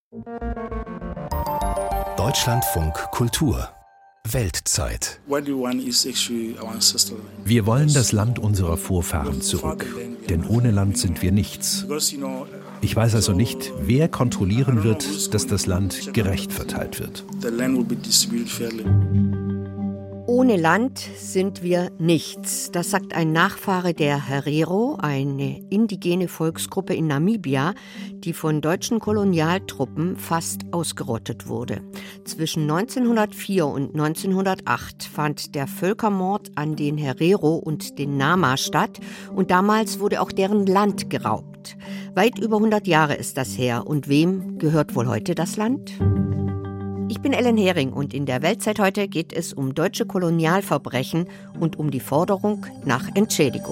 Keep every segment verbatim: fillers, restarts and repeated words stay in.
Deutschlandfunk Kultur Weltzeit. Wir wollen das Land unserer Vorfahren zurück, denn ohne Land sind wir nichts. Ich weiß also nicht, wer kontrollieren wird, dass das Land gerecht verteilt wird. Ohne Land sind wir nichts. Das sagt ein Nachfahre der Herero, eine indigene Volksgruppe in Namibia, die von deutschen Kolonialtruppen fast ausgerottet wurde. Zwischen neunzehnhundertvier und neunzehnhundertacht fand der Völkermord an den Herero und den Nama statt und damals wurde auch deren Land geraubt. Weit über hundert Jahre ist das her. Und wem gehört wohl heute das Land? Ich bin Ellen Hering und in der Weltzeit heute geht es um deutsche Kolonialverbrechen und um die Forderung nach Entschädigung.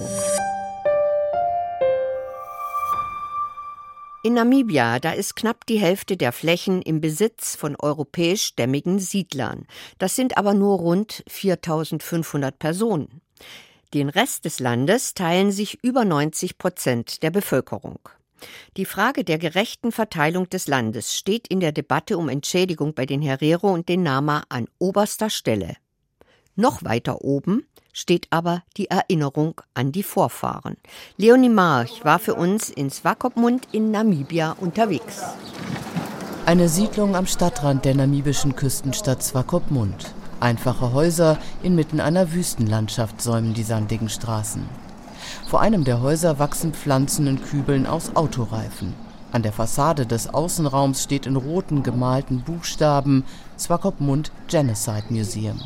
In Namibia, da ist knapp die Hälfte der Flächen im Besitz von europäischstämmigen Siedlern. Das sind aber nur rund viertausendfünfhundert Personen. Den Rest des Landes teilen sich über neunzig Prozent der Bevölkerung. Die Frage der gerechten Verteilung des Landes steht in der Debatte um Entschädigung bei den Herero und den Nama an oberster Stelle. Noch weiter oben steht aber die Erinnerung an die Vorfahren. Leonie March war für uns in Swakopmund in Namibia unterwegs. Eine Siedlung am Stadtrand der namibischen Küstenstadt Swakopmund. Einfache Häuser inmitten einer Wüstenlandschaft säumen die sandigen Straßen. Vor einem der Häuser wachsen Pflanzen in Kübeln aus Autoreifen. An der Fassade des Außenraums steht in roten gemalten Buchstaben Swakopmund Genocide Museum.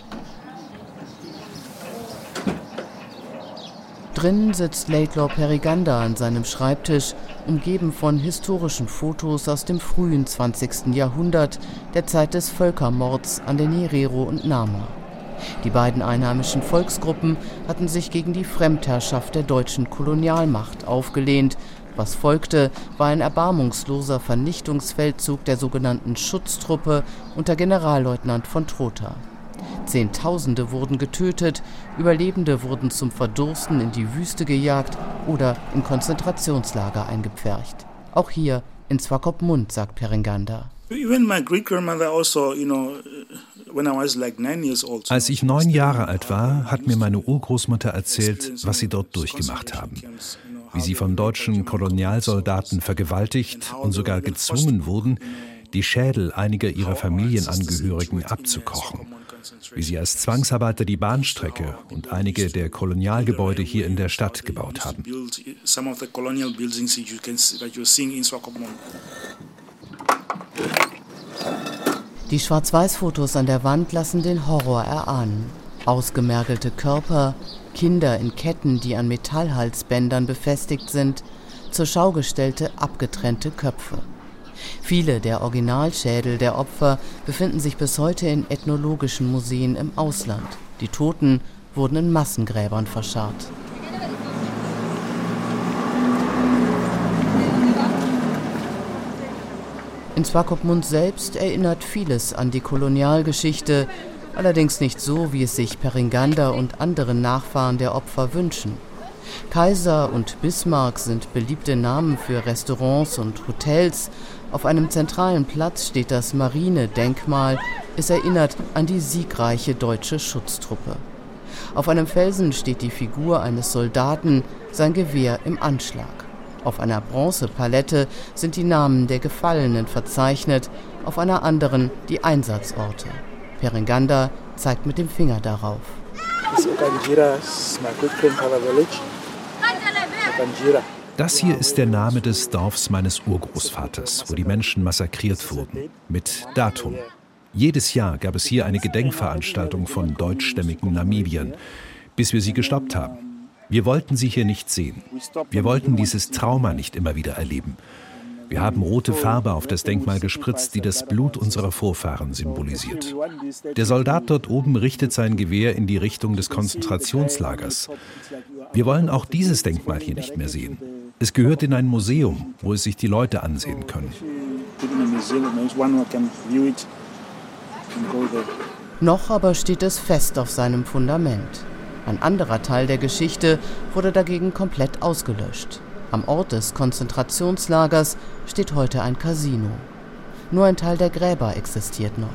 Drinnen sitzt Laidlaw Periganda an seinem Schreibtisch, umgeben von historischen Fotos aus dem frühen zwanzigsten Jahrhundert, der Zeit des Völkermords an den Herero und Nama. Die beiden einheimischen Volksgruppen hatten sich gegen die Fremdherrschaft der deutschen Kolonialmacht aufgelehnt. Was folgte, war ein erbarmungsloser Vernichtungsfeldzug der sogenannten Schutztruppe unter Generalleutnant von Trotha. Zehntausende wurden getötet, Überlebende wurden zum Verdursten in die Wüste gejagt oder in Konzentrationslager eingepfercht. Auch hier in Swakopmund, sagt Periganda. Als ich neun Jahre alt war, hat mir meine Urgroßmutter erzählt, was sie dort durchgemacht haben. Wie sie von deutschen Kolonialsoldaten vergewaltigt und sogar gezwungen wurden, die Schädel einiger ihrer Familienangehörigen abzukochen. Wie sie als Zwangsarbeiter die Bahnstrecke und einige der Kolonialgebäude hier in der Stadt gebaut haben. Die Schwarz-Weiß-Fotos an der Wand lassen den Horror erahnen. Ausgemergelte Körper, Kinder in Ketten, die an Metallhalsbändern befestigt sind, zur Schau gestellte, abgetrennte Köpfe. Viele der Originalschädel der Opfer befinden sich bis heute in ethnologischen Museen im Ausland. Die Toten wurden in Massengräbern verscharrt. In Swakopmund selbst erinnert vieles an die Kolonialgeschichte, allerdings nicht so, wie es sich Periganda und andere Nachfahren der Opfer wünschen. Kaiser und Bismarck sind beliebte Namen für Restaurants und Hotels. Auf einem zentralen Platz steht das Marinedenkmal. Es erinnert an die siegreiche deutsche Schutztruppe. Auf einem Felsen steht die Figur eines Soldaten, sein Gewehr im Anschlag. Auf einer Bronzepalette sind die Namen der Gefallenen verzeichnet, auf einer anderen die Einsatzorte. Periganda zeigt mit dem Finger darauf. Das hier ist der Name des Dorfs meines Urgroßvaters, wo die Menschen massakriert wurden, mit Datum. Jedes Jahr gab es hier eine Gedenkveranstaltung von deutschstämmigen Namibiern, bis wir sie gestoppt haben. Wir wollten sie hier nicht sehen. Wir wollten dieses Trauma nicht immer wieder erleben. Wir haben rote Farbe auf das Denkmal gespritzt, die das Blut unserer Vorfahren symbolisiert. Der Soldat dort oben richtet sein Gewehr in die Richtung des Konzentrationslagers. Wir wollen auch dieses Denkmal hier nicht mehr sehen. Es gehört in ein Museum, wo es sich die Leute ansehen können. Noch aber steht es fest auf seinem Fundament. Ein anderer Teil der Geschichte wurde dagegen komplett ausgelöscht. Am Ort des Konzentrationslagers steht heute ein Casino. Nur ein Teil der Gräber existiert noch.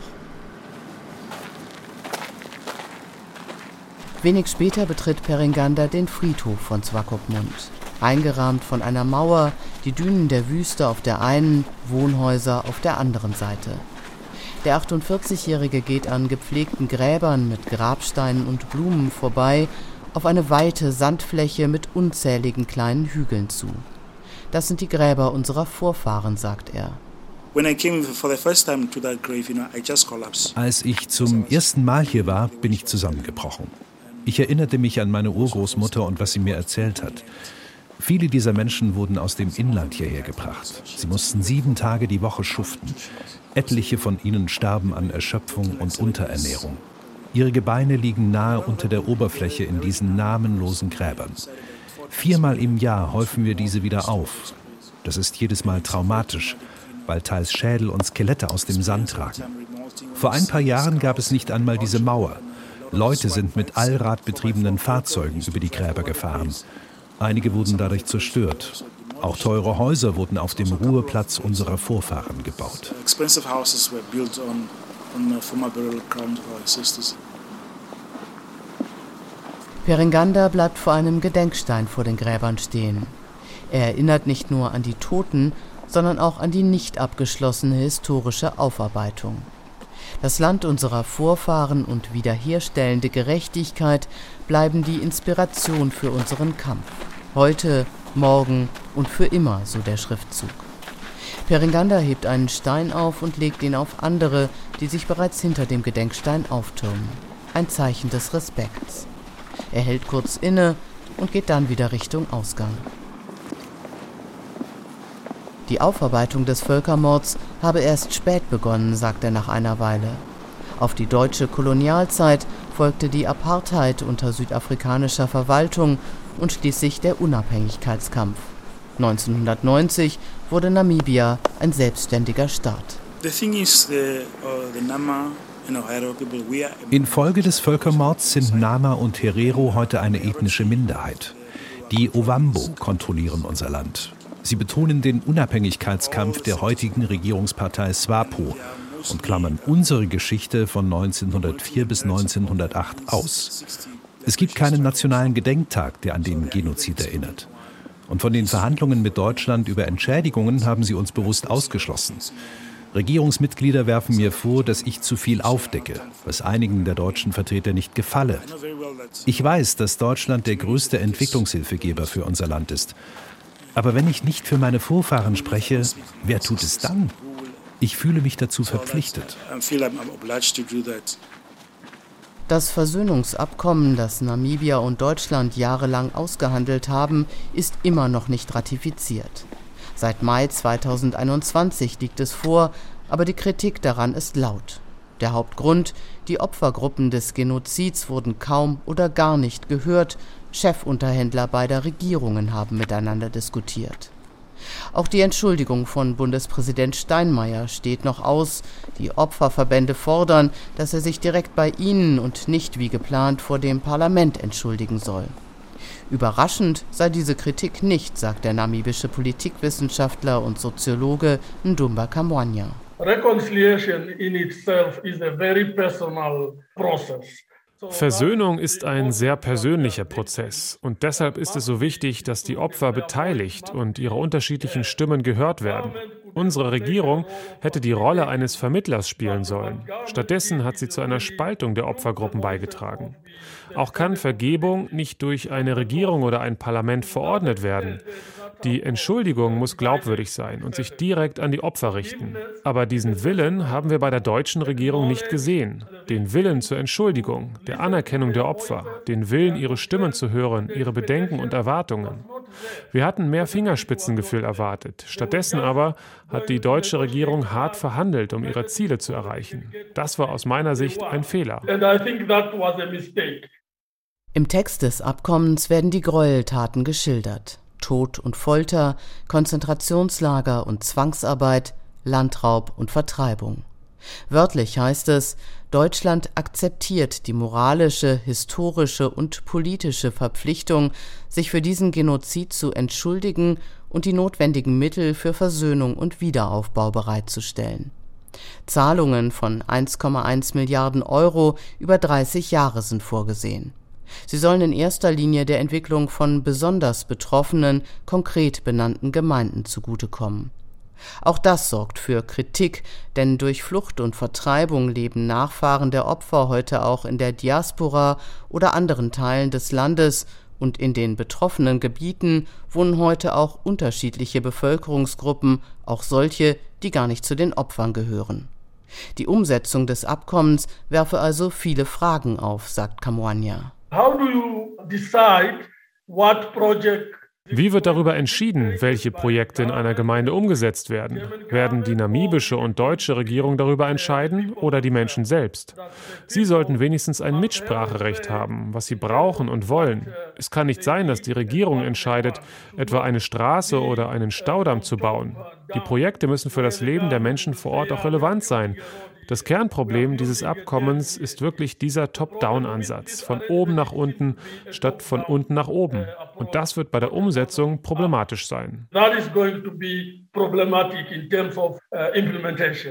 Wenig später betritt Peringanda den Friedhof von Swakopmund. Eingerahmt von einer Mauer, die Dünen der Wüste auf der einen, Wohnhäuser auf der anderen Seite. Der achtundvierzigjährige geht an gepflegten Gräbern mit Grabsteinen und Blumen vorbei, auf eine weite Sandfläche mit unzähligen kleinen Hügeln zu. Das sind die Gräber unserer Vorfahren, sagt er. Als ich zum ersten Mal hier war, bin ich zusammengebrochen. Ich erinnerte mich an meine Urgroßmutter und was sie mir erzählt hat. Viele dieser Menschen wurden aus dem Inland hierher gebracht. Sie mussten sieben Tage die Woche schuften. Etliche von ihnen starben an Erschöpfung und Unterernährung. Ihre Gebeine liegen nahe unter der Oberfläche in diesen namenlosen Gräbern. Viermal im Jahr häufen wir diese wieder auf. Das ist jedes Mal traumatisch, weil teils Schädel und Skelette aus dem Sand ragen. Vor ein paar Jahren gab es nicht einmal diese Mauer. Leute sind mit allradbetriebenen Fahrzeugen über die Gräber gefahren. Einige wurden dadurch zerstört. Auch teure Häuser wurden auf dem Ruheplatz unserer Vorfahren gebaut. Peringanda bleibt vor einem Gedenkstein vor den Gräbern stehen. Er erinnert nicht nur an die Toten, sondern auch an die nicht abgeschlossene historische Aufarbeitung. Das Land unserer Vorfahren und wiederherstellende Gerechtigkeit bleiben die Inspiration für unseren Kampf. Heute, morgen und für immer, so der Schriftzug. Peringanda hebt einen Stein auf und legt ihn auf andere, die sich bereits hinter dem Gedenkstein auftürmen. Ein Zeichen des Respekts. Er hält kurz inne und geht dann wieder Richtung Ausgang. Die Aufarbeitung des Völkermords habe erst spät begonnen, sagt er nach einer Weile. Auf die deutsche Kolonialzeit folgte die Apartheid unter südafrikanischer Verwaltung und schließlich der Unabhängigkeitskampf. neunzehnhundertneunzig wurde Namibia ein selbstständiger Staat. Infolge des Völkermords sind Nama und Herero heute eine ethnische Minderheit. Die Ovambo kontrollieren unser Land. Sie betonen den Unabhängigkeitskampf der heutigen Regierungspartei SWAPO und klammern unsere Geschichte von neunzehnhundertvier bis neunzehnhundertacht aus. Es gibt keinen nationalen Gedenktag, der an den Genozid erinnert. Und von den Verhandlungen mit Deutschland über Entschädigungen haben sie uns bewusst ausgeschlossen. Regierungsmitglieder werfen mir vor, dass ich zu viel aufdecke, was einigen der deutschen Vertreter nicht gefalle. Ich weiß, dass Deutschland der größte Entwicklungshilfegeber für unser Land ist. Aber wenn ich nicht für meine Vorfahren spreche, wer tut es dann? Ich fühle mich dazu verpflichtet. Das Versöhnungsabkommen, das Namibia und Deutschland jahrelang ausgehandelt haben, ist immer noch nicht ratifiziert. Seit Mai zweitausendeinundzwanzig liegt es vor, aber die Kritik daran ist laut. Der Hauptgrund: die Opfergruppen des Genozids wurden kaum oder gar nicht gehört. Chefunterhändler beider Regierungen haben miteinander diskutiert. Auch die Entschuldigung von Bundespräsident Steinmeier steht noch aus. Die Opferverbände fordern, dass er sich direkt bei ihnen und nicht wie geplant vor dem Parlament entschuldigen soll. Überraschend sei diese Kritik nicht, sagt der namibische Politikwissenschaftler und Soziologe Ndumba Kamwanya. Reconciliation in itself is a very personal process. Versöhnung ist ein sehr persönlicher Prozess und deshalb ist es so wichtig, dass die Opfer beteiligt und ihre unterschiedlichen Stimmen gehört werden. Unsere Regierung hätte die Rolle eines Vermittlers spielen sollen. Stattdessen hat sie zu einer Spaltung der Opfergruppen beigetragen. Auch kann Vergebung nicht durch eine Regierung oder ein Parlament verordnet werden. Die Entschuldigung muss glaubwürdig sein und sich direkt an die Opfer richten. Aber diesen Willen haben wir bei der deutschen Regierung nicht gesehen. Den Willen zur Entschuldigung, der Anerkennung der Opfer, den Willen, ihre Stimmen zu hören, ihre Bedenken und Erwartungen. Wir hatten mehr Fingerspitzengefühl erwartet. Stattdessen aber hat die deutsche Regierung hart verhandelt, um ihre Ziele zu erreichen. Das war aus meiner Sicht ein Fehler. Im Text des Abkommens werden die Gräueltaten geschildert. Tod und Folter, Konzentrationslager und Zwangsarbeit, Landraub und Vertreibung. Wörtlich heißt es, Deutschland akzeptiert die moralische, historische und politische Verpflichtung, sich für diesen Genozid zu entschuldigen und die notwendigen Mittel für Versöhnung und Wiederaufbau bereitzustellen. Zahlungen von eins Komma eins Milliarden Euro über dreißig Jahre sind vorgesehen. Sie sollen in erster Linie der Entwicklung von besonders betroffenen, konkret benannten Gemeinden zugutekommen. Auch das sorgt für Kritik, denn durch Flucht und Vertreibung leben Nachfahren der Opfer heute auch in der Diaspora oder anderen Teilen des Landes, und in den betroffenen Gebieten wohnen heute auch unterschiedliche Bevölkerungsgruppen, auch solche, die gar nicht zu den Opfern gehören. Die Umsetzung des Abkommens werfe also viele Fragen auf, sagt Kamwanya. How do you decide what project? Wie wird darüber entschieden, welche Projekte in einer Gemeinde umgesetzt werden? Werden die namibische und deutsche Regierung darüber entscheiden oder die Menschen selbst? Sie sollten wenigstens ein Mitspracherecht haben, was sie brauchen und wollen. Es kann nicht sein, dass die Regierung entscheidet, etwa eine Straße oder einen Staudamm zu bauen. Die Projekte müssen für das Leben der Menschen vor Ort auch relevant sein. Das Kernproblem dieses Abkommens ist wirklich dieser Top-Down-Ansatz, von oben nach unten statt von unten nach oben. Und das wird bei der Umsetzung problematisch sein. That is going to be problematic in terms of uh, implementation.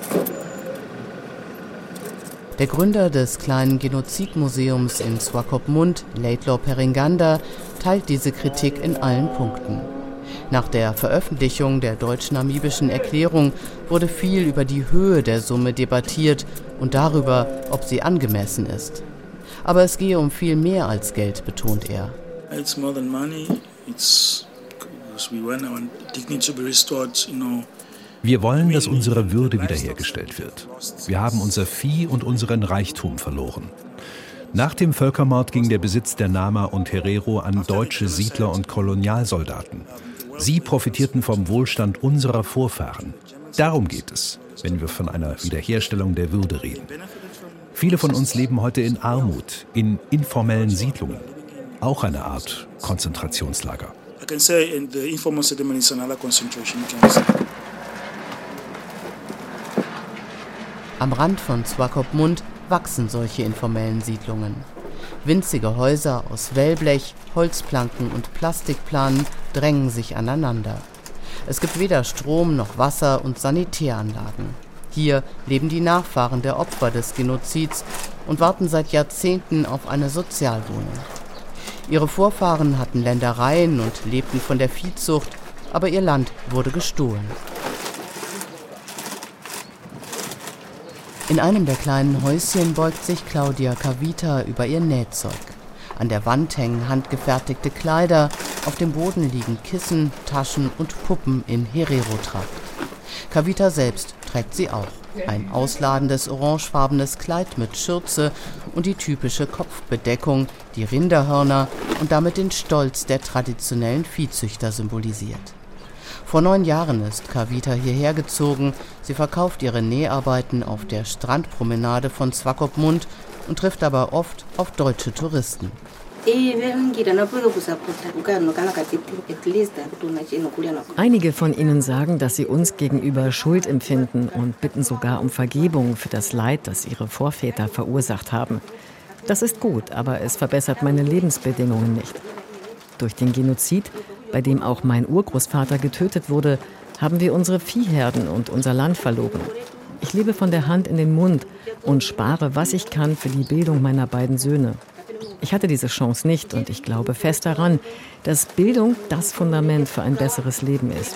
Der Gründer des kleinen Genozidmuseums in Swakopmund, Laidlaw Peringanda, teilt diese Kritik in allen Punkten. Nach der Veröffentlichung der deutsch-namibischen Erklärung wurde viel über die Höhe der Summe debattiert und darüber, ob sie angemessen ist. Aber es gehe um viel mehr als Geld, betont er. It's more than money. It's because we want our dignity to be restored, you know. Wir wollen, dass unsere Würde wiederhergestellt wird. Wir haben unser Vieh und unseren Reichtum verloren. Nach dem Völkermord ging der Besitz der Nama und Herero an deutsche Siedler und Kolonialsoldaten. Sie profitierten vom Wohlstand unserer Vorfahren. Darum geht es, wenn wir von einer Wiederherstellung der Würde reden. Viele von uns leben heute in Armut, in informellen Siedlungen. Auch eine Art Konzentrationslager. Am Rand von Swakopmund wachsen solche informellen Siedlungen. Winzige Häuser aus Wellblech, Holzplanken und Plastikplanen drängen sich aneinander. Es gibt weder Strom noch Wasser und Sanitäranlagen. Hier leben die Nachfahren der Opfer des Genozids und warten seit Jahrzehnten auf eine Sozialwohnung. Ihre Vorfahren hatten Ländereien und lebten von der Viehzucht, aber ihr Land wurde gestohlen. In einem der kleinen Häuschen beugt sich Claudia Kavita über ihr Nähzeug. An der Wand hängen handgefertigte Kleider, auf dem Boden liegen Kissen, Taschen und Puppen in Herero-Tracht. Kavita selbst trägt sie auch. Ein ausladendes orangefarbenes Kleid mit Schürze und die typische Kopfbedeckung, die Rinderhörner und damit den Stolz der traditionellen Viehzüchter symbolisiert. Vor neun Jahren ist Kavita hierher gezogen. Sie verkauft ihre Näharbeiten auf der Strandpromenade von Swakopmund und trifft aber oft auf deutsche Touristen. Einige von ihnen sagen, dass sie uns gegenüber Schuld empfinden und bitten sogar um Vergebung für das Leid, das ihre Vorväter verursacht haben. Das ist gut, aber es verbessert meine Lebensbedingungen nicht. Durch den Genozid, bei dem auch mein Urgroßvater getötet wurde, haben wir unsere Viehherden und unser Land verloren. Ich lebe von der Hand in den Mund und spare, was ich kann, für die Bildung meiner beiden Söhne. Ich hatte diese Chance nicht und ich glaube fest daran, dass Bildung das Fundament für ein besseres Leben ist.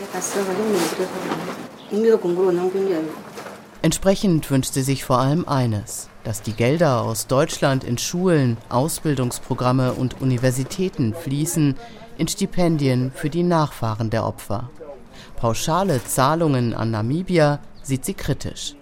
Entsprechend wünscht sie sich vor allem eines, dass die Gelder aus Deutschland in Schulen, Ausbildungsprogramme und Universitäten fließen, in Stipendien für die Nachfahren der Opfer. Pauschale Zahlungen an Namibia sieht sie kritisch.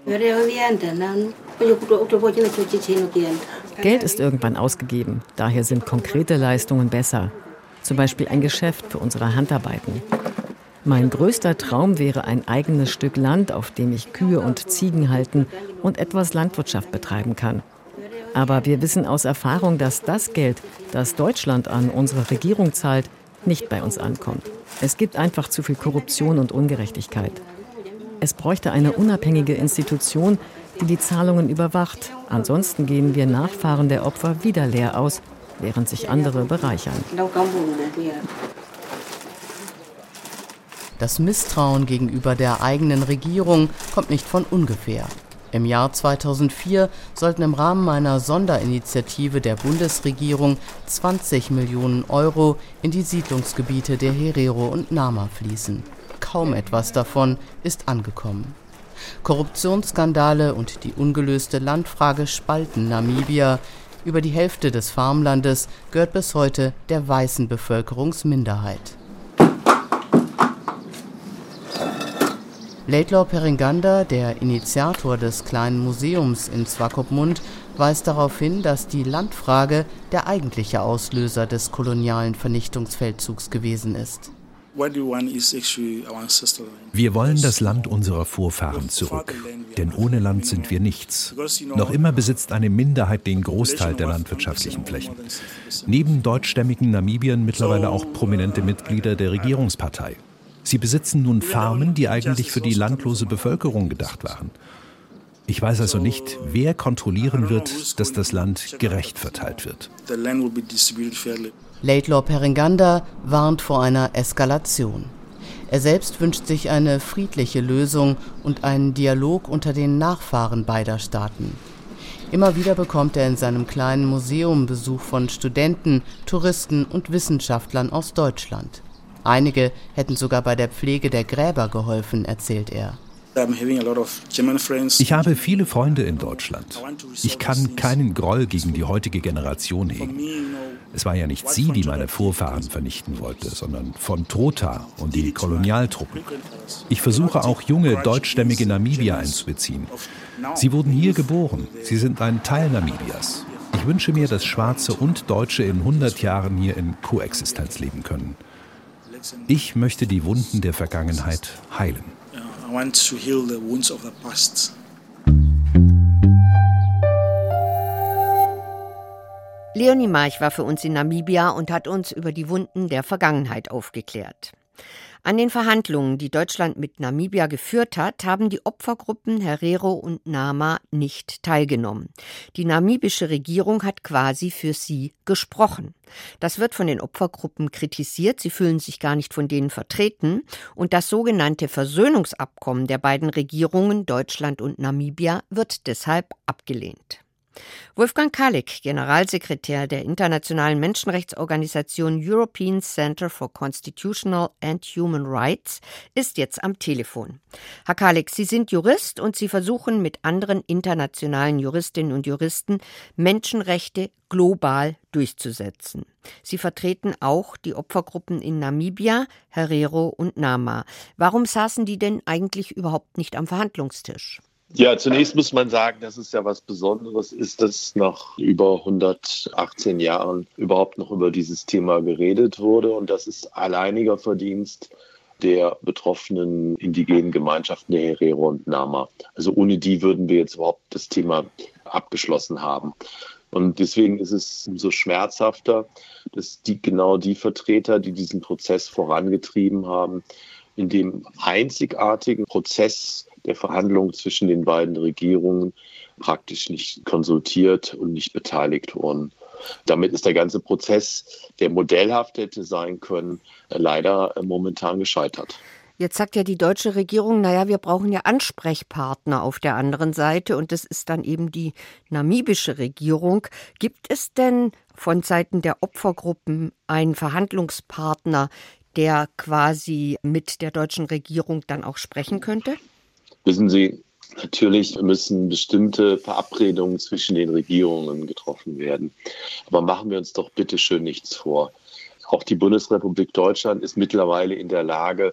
Geld ist irgendwann ausgegeben, daher sind konkrete Leistungen besser. Zum Beispiel ein Geschäft für unsere Handarbeiten. Mein größter Traum wäre ein eigenes Stück Land, auf dem ich Kühe und Ziegen halten und etwas Landwirtschaft betreiben kann. Aber wir wissen aus Erfahrung, dass das Geld, das Deutschland an unsere Regierung zahlt, nicht bei uns ankommt. Es gibt einfach zu viel Korruption und Ungerechtigkeit. Es bräuchte eine unabhängige Institution, die die Zahlungen überwacht. Ansonsten gehen wir Nachfahren der Opfer wieder leer aus, während sich andere bereichern. Das Misstrauen gegenüber der eigenen Regierung kommt nicht von ungefähr. Im Jahr zweitausendvier sollten im Rahmen einer Sonderinitiative der Bundesregierung zwanzig Millionen Euro in die Siedlungsgebiete der Herero und Nama fließen. Kaum etwas davon ist angekommen. Korruptionsskandale und die ungelöste Landfrage spalten Namibia. Über die Hälfte des Farmlandes gehört bis heute der weißen Bevölkerungsminderheit. Laidlaw Peringanda, der Initiator des kleinen Museums in Swakopmund, weist darauf hin, dass die Landfrage der eigentliche Auslöser des kolonialen Vernichtungsfeldzugs gewesen ist. Wir wollen das Land unserer Vorfahren zurück, denn ohne Land sind wir nichts. Noch immer besitzt eine Minderheit den Großteil der landwirtschaftlichen Flächen. Neben deutschstämmigen Namibiern mittlerweile auch prominente Mitglieder der Regierungspartei. Sie besitzen nun Farmen, die eigentlich für die landlose Bevölkerung gedacht waren. Ich weiß also nicht, wer kontrollieren wird, dass das Land gerecht verteilt wird. Laidlaw Peringanda warnt vor einer Eskalation. Er selbst wünscht sich eine friedliche Lösung und einen Dialog unter den Nachfahren beider Staaten. Immer wieder bekommt er in seinem kleinen Museum Besuch von Studenten, Touristen und Wissenschaftlern aus Deutschland. Einige hätten sogar bei der Pflege der Gräber geholfen, erzählt er. Ich habe viele Freunde in Deutschland. Ich kann keinen Groll gegen die heutige Generation hegen. Es war ja nicht sie, die meine Vorfahren vernichten wollte, sondern von Trota und die Kolonialtruppen. Ich versuche auch junge deutschstämmige Namibier einzubeziehen. Sie wurden hier geboren. Sie sind ein Teil Namibias. Ich wünsche mir, dass Schwarze und Deutsche in hundert Jahren hier in Koexistenz leben können. Ich möchte die Wunden der Vergangenheit heilen. I want to heal the wounds of the past. Leonie March war für uns in Namibia und hat uns über die Wunden der Vergangenheit aufgeklärt. An den Verhandlungen, die Deutschland mit Namibia geführt hat, haben die Opfergruppen Herero und Nama nicht teilgenommen. Die namibische Regierung hat quasi für sie gesprochen. Das wird von den Opfergruppen kritisiert, sie fühlen sich gar nicht von denen vertreten. Und das sogenannte Versöhnungsabkommen der beiden Regierungen, Deutschland und Namibia, wird deshalb abgelehnt. Wolfgang Kalik, Generalsekretär der internationalen Menschenrechtsorganisation European Center for Constitutional and Human Rights, ist jetzt am Telefon. Herr Kalik, Sie sind Jurist und Sie versuchen mit anderen internationalen Juristinnen und Juristen Menschenrechte global durchzusetzen. Sie vertreten auch die Opfergruppen in Namibia, Herero und Nama. Warum saßen die denn eigentlich überhaupt nicht am Verhandlungstisch? Ja, zunächst muss man sagen, dass es ja was Besonderes ist, dass nach über hundertachtzehn Jahren überhaupt noch über dieses Thema geredet wurde. Und das ist alleiniger Verdienst der betroffenen indigenen Gemeinschaften der Herero und Nama. Also ohne die würden wir jetzt überhaupt das Thema abgeschlossen haben. Und deswegen ist es umso schmerzhafter, dass die, genau die Vertreter, die diesen Prozess vorangetrieben haben, in dem einzigartigen Prozess der Verhandlungen zwischen den beiden Regierungen praktisch nicht konsultiert und nicht beteiligt wurden. Damit ist der ganze Prozess, der modellhaft hätte sein können, leider momentan gescheitert. Jetzt sagt ja die deutsche Regierung, naja, wir brauchen ja Ansprechpartner auf der anderen Seite und das ist dann eben die namibische Regierung. Gibt es denn von Seiten der Opfergruppen einen Verhandlungspartner, der quasi mit der deutschen Regierung dann auch sprechen könnte? Wissen Sie, natürlich müssen bestimmte Verabredungen zwischen den Regierungen getroffen werden. Aber machen wir uns doch bitte schön nichts vor. Auch die Bundesrepublik Deutschland ist mittlerweile in der Lage,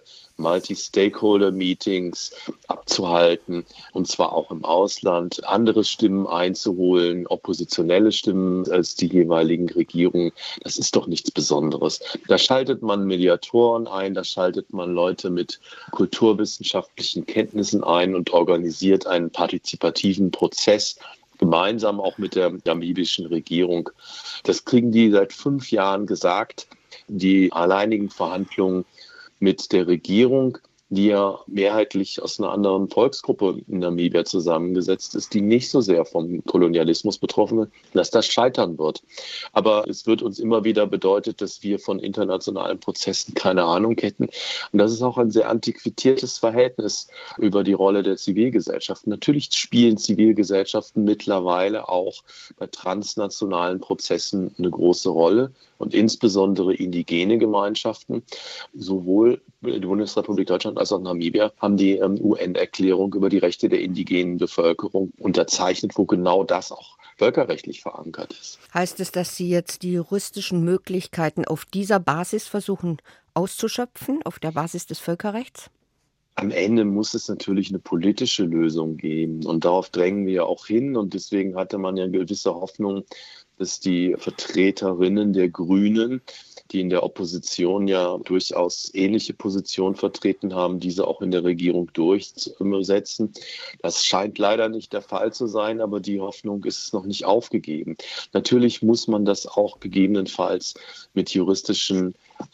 Multi-Stakeholder-Meetings abzuhalten, und zwar auch im Ausland, andere Stimmen einzuholen, oppositionelle Stimmen als die jeweiligen Regierungen. Das ist doch nichts Besonderes. Da schaltet man Mediatoren ein, da schaltet man Leute mit kulturwissenschaftlichen Kenntnissen ein und organisiert einen partizipativen Prozess, gemeinsam auch mit der namibischen Regierung. Das kriegen die seit fünf Jahren gesagt. Die alleinigen Verhandlungen mit der Regierung die ja mehrheitlich aus einer anderen Volksgruppe in Namibia zusammengesetzt ist, die nicht so sehr vom Kolonialismus betroffen ist, dass das scheitern wird. Aber es wird uns immer wieder bedeutet, dass wir von internationalen Prozessen keine Ahnung hätten. Und das ist auch ein sehr antiquiertes Verhältnis über die Rolle der Zivilgesellschaft. Natürlich spielen Zivilgesellschaften mittlerweile auch bei transnationalen Prozessen eine große Rolle und insbesondere indigene Gemeinschaften. Sowohl die Bundesrepublik Deutschland als auch Namibia haben die ähm, U N-Erklärung über die Rechte der indigenen Bevölkerung unterzeichnet, wo genau das auch völkerrechtlich verankert ist. Heißt es, dass Sie jetzt die juristischen Möglichkeiten auf dieser Basis versuchen auszuschöpfen, auf der Basis des Völkerrechts? Am Ende muss es natürlich eine politische Lösung geben und darauf drängen wir auch hin und deswegen hatte man ja eine gewisse Hoffnung, dass die Vertreterinnen der Grünen, die in der Opposition ja durchaus ähnliche Positionen vertreten haben, diese auch in der Regierung durchzusetzen. Das scheint leider nicht der Fall zu sein, aber die Hoffnung ist noch nicht aufgegeben. Natürlich muss man das auch gegebenenfalls mit juristischen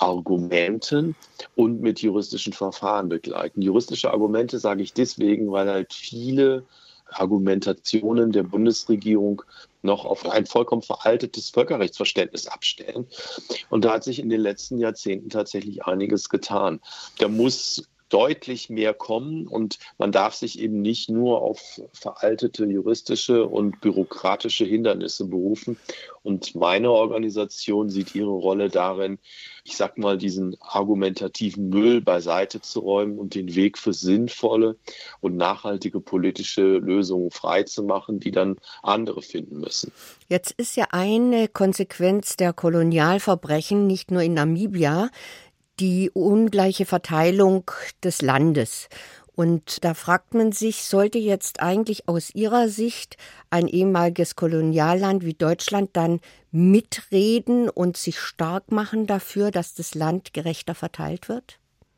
Argumenten und mit juristischen Verfahren begleiten. Juristische Argumente sage ich deswegen, weil halt viele Argumentationen der Bundesregierung noch auf ein vollkommen veraltetes Völkerrechtsverständnis abstellen. Und da hat sich in den letzten Jahrzehnten tatsächlich einiges getan. Da muss deutlich mehr kommen und man darf sich eben nicht nur auf veraltete juristische und bürokratische Hindernisse berufen. Und meine Organisation sieht ihre Rolle darin, ich sag mal, diesen argumentativen Müll beiseite zu räumen und den Weg für sinnvolle und nachhaltige politische Lösungen freizumachen, die dann andere finden müssen. Jetzt ist ja eine Konsequenz der Kolonialverbrechen nicht nur in Namibia die ungleiche Verteilung des Landes. Und da fragt man sich, sollte jetzt eigentlich aus Ihrer Sicht ein ehemaliges Kolonialland wie Deutschland dann mitreden und sich stark machen dafür, dass das Land gerechter verteilt wird?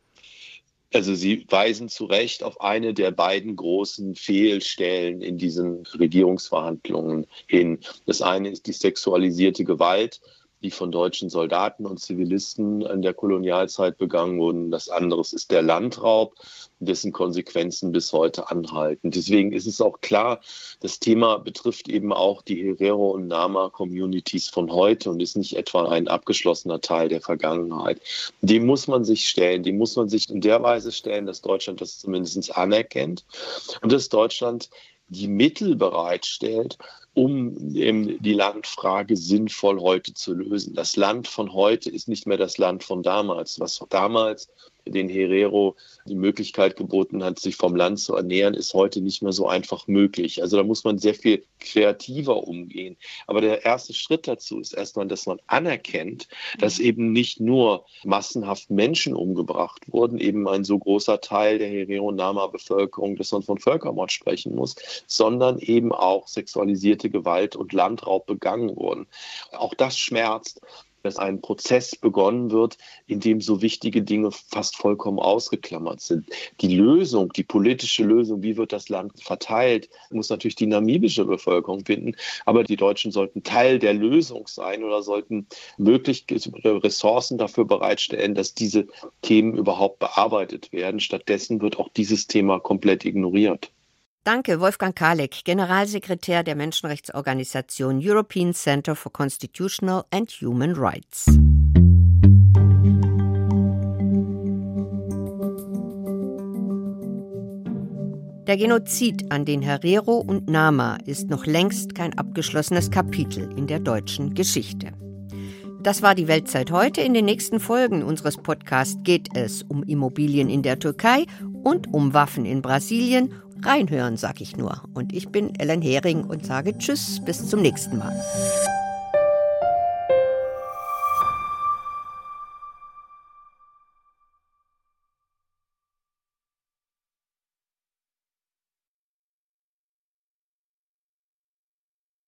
Also Sie weisen zu Recht auf eine der beiden großen Fehlstellen in diesen Regierungsverhandlungen hin. Das eine ist die sexualisierte Gewalt, die von deutschen Soldaten und Zivilisten in der Kolonialzeit begangen wurden. Das andere ist der Landraub, dessen Konsequenzen bis heute anhalten. Deswegen ist es auch klar, das Thema betrifft eben auch die Herero- und Nama-Communities von heute und ist nicht etwa ein abgeschlossener Teil der Vergangenheit. Dem muss man sich stellen. Dem muss man sich in der Weise stellen, dass Deutschland das zumindest anerkennt und dass Deutschland die Mittel bereitstellt, um die Landfrage sinnvoll heute zu lösen. Das Land von heute ist nicht mehr das Land von damals. Was damals den Herero die Möglichkeit geboten hat, sich vom Land zu ernähren, ist heute nicht mehr so einfach möglich. Also da muss man sehr viel kreativer umgehen. Aber der erste Schritt dazu ist erstmal, dass man anerkennt, dass eben nicht nur massenhaft Menschen umgebracht wurden, eben ein so großer Teil der Herero-Nama-Bevölkerung, dass man von Völkermord sprechen muss, sondern eben auch sexualisierte Gewalt und Landraub begangen wurden. Auch das schmerzt, dass ein Prozess begonnen wird, in dem so wichtige Dinge fast vollkommen ausgeklammert sind. Die Lösung, die politische Lösung, wie wird das Land verteilt, muss natürlich die namibische Bevölkerung finden. Aber die Deutschen sollten Teil der Lösung sein oder sollten möglich Ressourcen dafür bereitstellen, dass diese Themen überhaupt bearbeitet werden. Stattdessen wird auch dieses Thema komplett ignoriert. Danke, Wolfgang Kaleck, Generalsekretär der Menschenrechtsorganisation European Center for Constitutional and Human Rights. Der Genozid an den Herero und Nama ist noch längst kein abgeschlossenes Kapitel in der deutschen Geschichte. Das war die Weltzeit heute. In den nächsten Folgen unseres Podcasts geht es um Immobilien in der Türkei und um Waffen in Brasilien. Reinhören, sag ich nur. Und ich bin Ellen Hering und sage Tschüss, bis zum nächsten Mal.